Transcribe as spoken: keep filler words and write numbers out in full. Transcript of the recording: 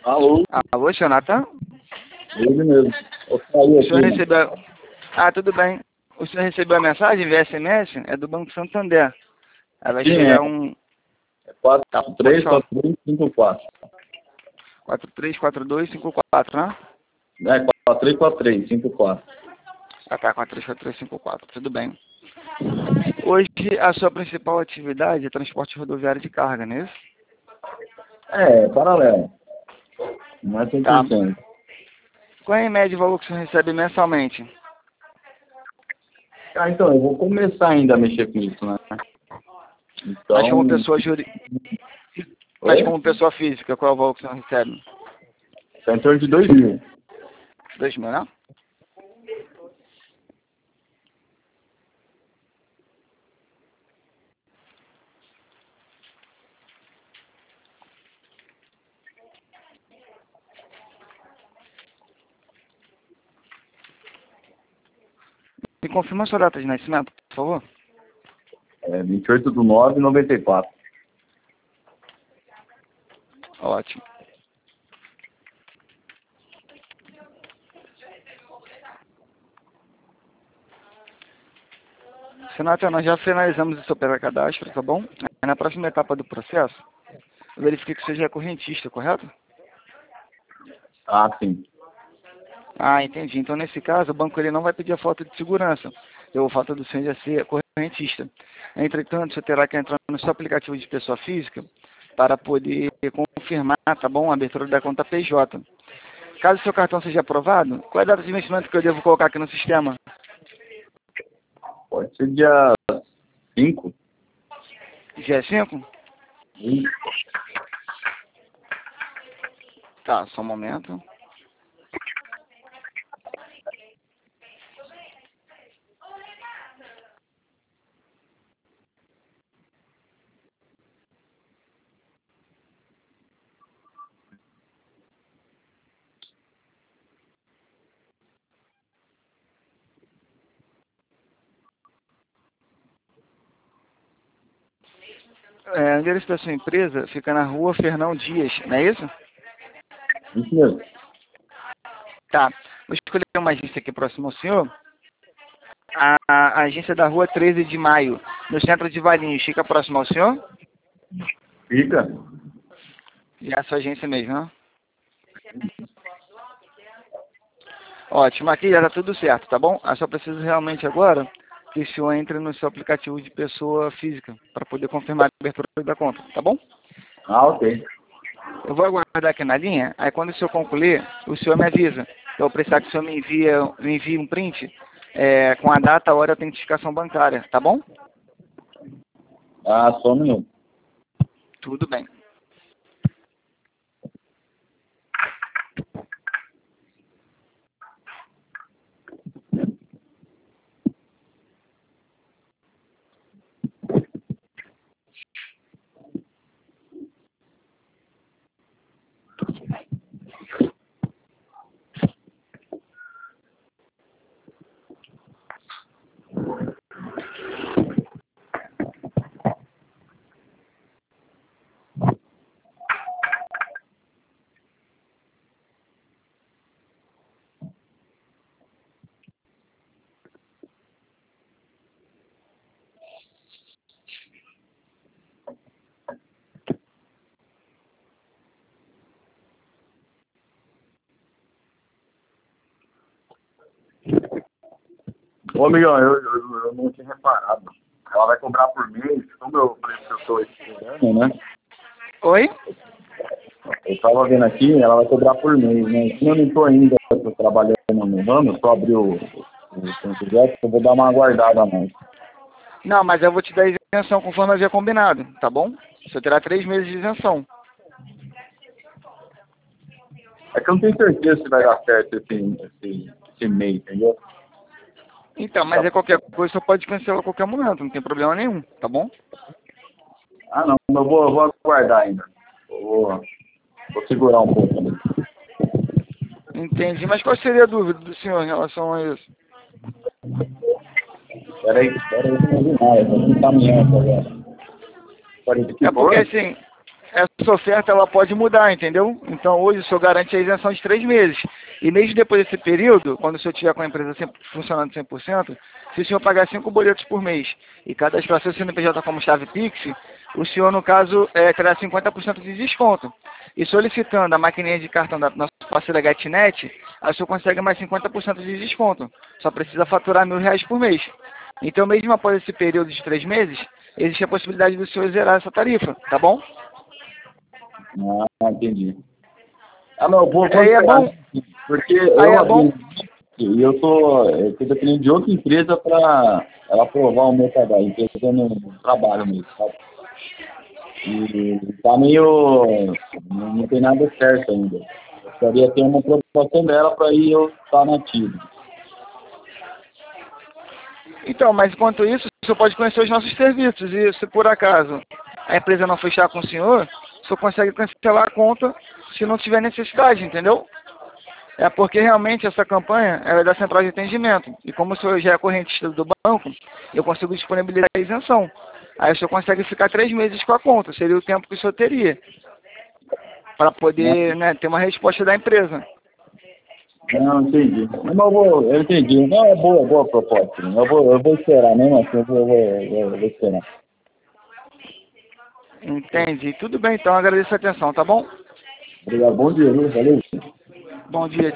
Alô? Alô, senhor Natan? Ele mesmo. Eu saí O senhor aqui. recebeu... Ah, tudo bem. O senhor recebeu a mensagem via S M S? É do Banco Santander. Aí vai Sim, chegar é. um... quatro Tá, três pode falar. quatro dois cinco quatro. quatro três quatro dois cinco quatro, né? É, quatro três quatro três cinco quatro. Ah, tá, quatro três quatro três cinco quatro. Tudo bem. Hoje, a sua principal atividade é transporte rodoviário de carga, não é isso? É, paralelo. Não é cem Tá. por cento. Qual é em média o valor que o senhor recebe mensalmente? Ah, então, eu vou começar ainda a mexer com isso, né? Mas como Então... pessoa juri... Mas Oi? como pessoa física, qual é o valor que o senhor recebe? Tá em torno de dois mil. Dois mil, né? Me confirma a sua data de nascimento, por favor. É vinte e oito de nove de noventa e quatro. Ótimo. Senata, nós já finalizamos esse operar cadastro, tá bom? Aí na próxima etapa do processo, eu verifiquei que seja correntista, correto? Ah, sim. Ah, entendi. Então, nesse caso, o banco ele não vai pedir a foto de segurança. Eu, a foto do senhor já ser correntista. Entretanto, você terá que entrar no seu aplicativo de pessoa física para poder confirmar, tá bom? A abertura da conta P J. Caso seu cartão seja aprovado, qual é a data de vencimento que eu devo colocar aqui no sistema? Pode ser dia cinco. Dia cinco? Tá, só um momento. É, o endereço da sua empresa fica na rua Fernão Dias, não é isso? Isso mesmo. Tá. Vou escolher uma agência aqui próxima ao senhor. A, a agência da rua treze de maio, no centro de Valinhos. Fica próximo ao senhor? Fica. Já é a sua agência mesmo, né? Ótimo. Aqui já tá tudo certo, tá bom? Eu só preciso realmente agora que o senhor entre no seu aplicativo de pessoa física para poder confirmar a abertura da conta, tá bom? Ah, ok. Eu vou aguardar aqui na linha, aí quando o senhor concluir, o senhor me avisa. Eu vou precisar que o senhor me envie, me envie um print é, com a data, a hora e a autentificação bancária, tá bom? Ah, só um minuto. Tudo bem. Ô, amigão, eu, eu, eu não tinha reparado. Ela vai cobrar por mês, como eu falei que eu estou esperando, né? Oi? Eu tava vendo aqui, ela vai cobrar por mês, né? Como eu não estou ainda tô trabalhando no ramo, só abrir o, o centro de eu vou dar uma aguardada mais. Não, mas eu vou te dar isenção conforme havia combinado, tá bom? Você terá três meses de isenção. É que eu não tenho certeza se vai dar certo esse, esse, esse mês, entendeu? Então, mas é qualquer coisa, você pode cancelar a qualquer momento, não tem problema nenhum, tá bom? Ah, não, eu vou, eu vou aguardar ainda. Eu vou, vou segurar um pouco também. Entendi, mas qual seria a dúvida do senhor em relação a isso? Peraí, peraí, eu não vi nada, eu tô encaminhando agora. Pode É repetir, por porque favor? assim, essa oferta ela pode mudar, entendeu? Então hoje o senhor garante a isenção de três meses. E mesmo depois desse período, quando o senhor tiver com a empresa cem, funcionando cem por cento, se o senhor pagar cinco boletos por mês e cadastrar seu C N P J como chave Pix, o senhor, no caso, é, terá cinquenta por cento de desconto. E solicitando a maquininha de cartão da nossa parceira GetNet, aí o senhor consegue mais cinquenta por cento de desconto. Só precisa faturar mil reais por mês. Então, mesmo após esse período de três meses, existe a possibilidade do senhor zerar essa tarifa, tá bom? Ah, entendi. Ah, não, vou Aí é bom. Porque Aí eu, é bom. e eu tô, eu tô dependendo de outra empresa para ela aprovar o meu trabalho, empresa no trabalho mesmo, sabe? E tá meio, não, não tem nada certo ainda. Eu queria ter uma aprovação dela para ir eu estar nativo. Então, mas enquanto isso, o senhor pode conhecer os nossos serviços. E se por acaso a empresa não fechar com o senhor, o senhor consegue cancelar a conta se não tiver necessidade, entendeu? É porque realmente essa campanha ela é da central de atendimento. E como o senhor já é correntista do banco, eu consigo disponibilizar a isenção. Aí o senhor consegue ficar três meses com a conta, seria o tempo que o senhor teria para poder, né, ter uma resposta da empresa. Não, entendi. Mas eu vou, eu entendi. Não, é boa, boa proposta. Eu vou, eu vou esperar, mesmo assim, eu vou, eu vou, eu vou esperar. Entendi. Tudo bem, então agradeço a atenção, tá bom? Obrigado, bom dia, viu? Valeu. Bom dia.